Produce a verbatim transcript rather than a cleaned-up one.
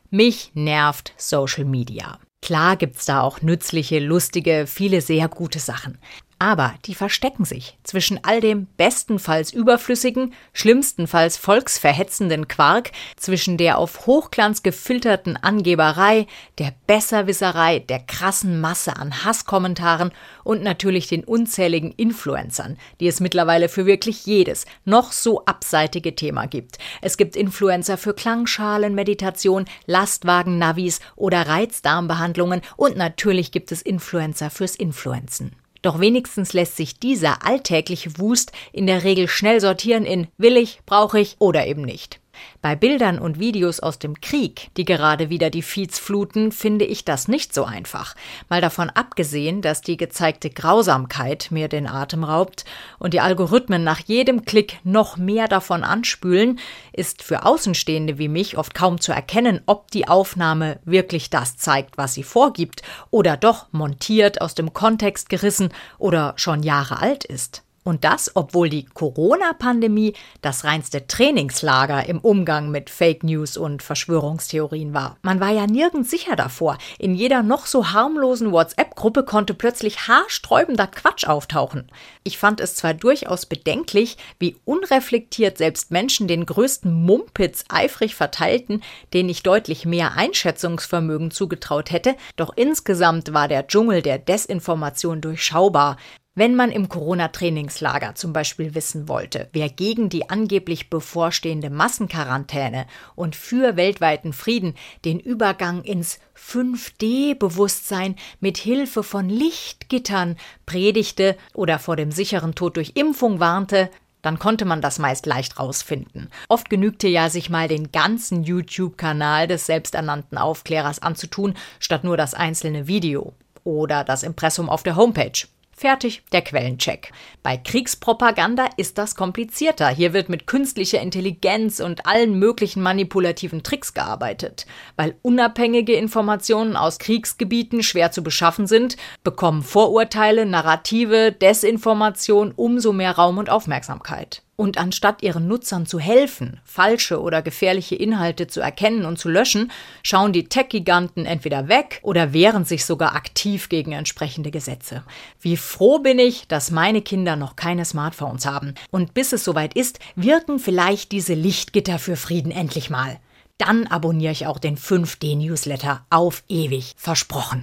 Mich nervt Social Media. Klar gibt's da auch nützliche, lustige, viele sehr gute Sachen. Aber die verstecken sich zwischen all dem bestenfalls überflüssigen, schlimmstenfalls volksverhetzenden Quark, zwischen der auf Hochglanz gefilterten Angeberei, der Besserwisserei, der krassen Masse an Hasskommentaren und natürlich den unzähligen Influencern, die es mittlerweile für wirklich jedes noch so abseitige Thema gibt. Es gibt Influencer für Klangschalenmeditation, Lastwagen-Navis oder Reizdarmbehandlungen und natürlich gibt es Influencer fürs Influenzen. Doch wenigstens lässt sich dieser alltägliche Wust in der Regel schnell sortieren in will ich, brauche ich oder eben nicht. Bei Bildern und Videos aus dem Krieg, die gerade wieder die Feeds fluten, finde ich das nicht so einfach. Mal davon abgesehen, dass die gezeigte Grausamkeit mir den Atem raubt und die Algorithmen nach jedem Klick noch mehr davon anspülen, ist für Außenstehende wie mich oft kaum zu erkennen, ob die Aufnahme wirklich das zeigt, was sie vorgibt, oder doch montiert, aus dem Kontext gerissen oder schon Jahre alt ist. Und das, obwohl die Corona-Pandemie das reinste Trainingslager im Umgang mit Fake News und Verschwörungstheorien war. Man war ja nirgends sicher davor. In jeder noch so harmlosen WhatsApp-Gruppe konnte plötzlich haarsträubender Quatsch auftauchen. Ich fand es zwar durchaus bedenklich, wie unreflektiert selbst Menschen den größten Mumpitz eifrig verteilten, denen ich deutlich mehr Einschätzungsvermögen zugetraut hätte, doch insgesamt war der Dschungel der Desinformation durchschaubar. Wenn man im Corona-Trainingslager zum Beispiel wissen wollte, wer gegen die angeblich bevorstehende Massenquarantäne und für weltweiten Frieden den Übergang ins fünf D Bewusstsein mit Hilfe von Lichtgittern predigte oder vor dem sicheren Tod durch Impfung warnte, dann konnte man das meist leicht rausfinden. Oft genügte ja, sich mal den ganzen YouTube-Kanal des selbsternannten Aufklärers anzutun, statt nur das einzelne Video oder das Impressum auf der Homepage. Fertig, der Quellencheck. Bei Kriegspropaganda ist das komplizierter. Hier wird mit künstlicher Intelligenz und allen möglichen manipulativen Tricks gearbeitet. Weil unabhängige Informationen aus Kriegsgebieten schwer zu beschaffen sind, bekommen Vorurteile, Narrative, Desinformation umso mehr Raum und Aufmerksamkeit. Und anstatt ihren Nutzern zu helfen, falsche oder gefährliche Inhalte zu erkennen und zu löschen, schauen die Tech-Giganten entweder weg oder wehren sich sogar aktiv gegen entsprechende Gesetze. Wie froh bin ich, dass meine Kinder noch keine Smartphones haben. Und bis es soweit ist, wirken vielleicht diese Lichtgitter für Frieden endlich mal. Dann abonniere ich auch den fünf D Newsletter auf ewig. Versprochen.